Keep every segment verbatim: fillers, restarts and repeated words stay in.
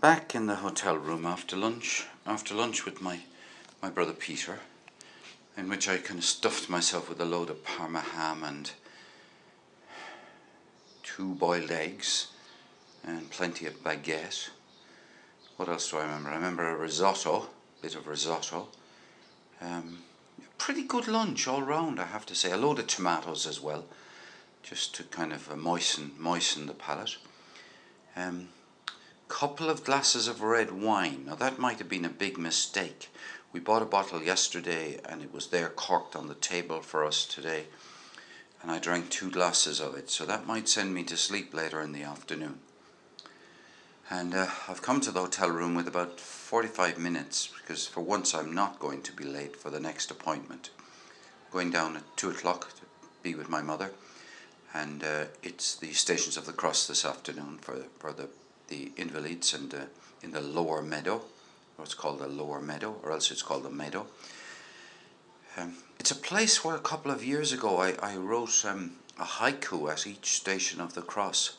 Back in the hotel room after lunch, after lunch with my, my brother Peter, in which I kind of stuffed myself with a load of Parma ham and two boiled eggs and plenty of baguette. What else do I remember? I remember a risotto, a bit of risotto. Um, pretty good lunch all round, I have to say. A load of tomatoes as well, just to kind of uh, moisten moisten the palate. Um, couple of glasses of red wine. Now that might have been a big mistake. We bought a bottle yesterday and it was there corked on the table for us today, and I drank two glasses of it, so that might send me to sleep later in the afternoon. And uh, I've come to the hotel room with about forty-five minutes, because for once I'm not going to be late for the next appointment. I'm going down at two o'clock to be with my mother, and uh, it's the Stations of the Cross this afternoon for, for the, the invalids and uh, in the Lower Meadow, or it's called the Lower Meadow, or else it's called the Meadow. Um, it's a place where a couple of years ago I, I wrote um, a haiku at each Station of the Cross.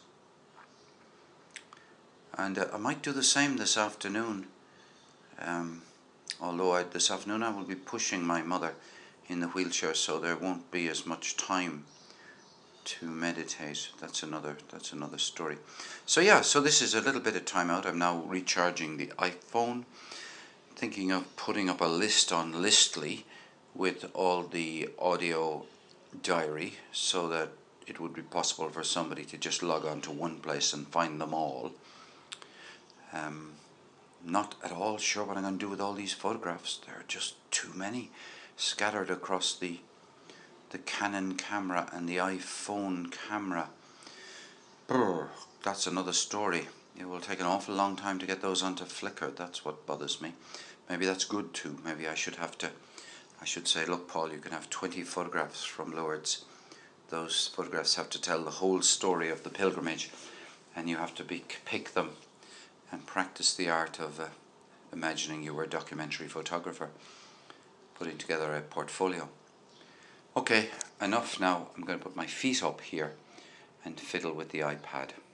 And uh, I might do the same this afternoon, um, although I, this afternoon I will be pushing my mother in the wheelchair, so there won't be as much time to meditate. That's another that's another story. So yeah, so this is a little bit of time out. I'm now recharging the iPhone, thinking of putting up a list on Listly with all the audio diary, so that it would be possible for somebody to just log on to one place and find them all. Um, not at all sure what I'm going to do with all these photographs. There are just too many scattered across the the Canon camera and the iPhone camera. Brr, that's another story. It will take an awful long time to get those onto Flickr. That's what bothers me. Maybe that's good too. Maybe I should have to I should say, look Paul, you can have twenty photographs from Lourdes. Those photographs have to tell the whole story of the pilgrimage, and you have to be, pick them and practice the art of uh, imagining you were a documentary photographer, putting together a portfolio. Okay, enough now. I'm going to put my feet up here and fiddle with the iPad.